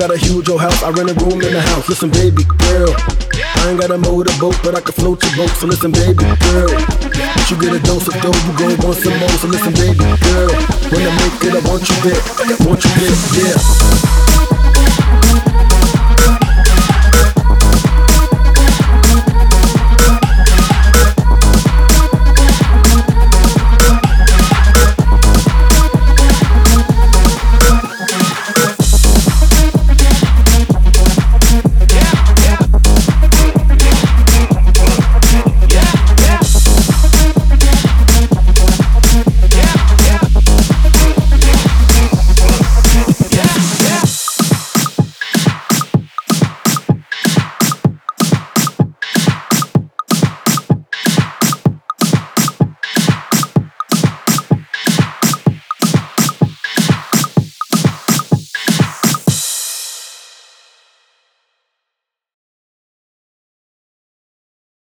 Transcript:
got a huge old house, I rent a room in the house. Listen, baby girl, I ain't got a motorboat, but I can float your boat. So listen, baby girl, once you get a dose of dough, you gon' want some more. So listen, baby girl, when I make it, I want you there, yeah.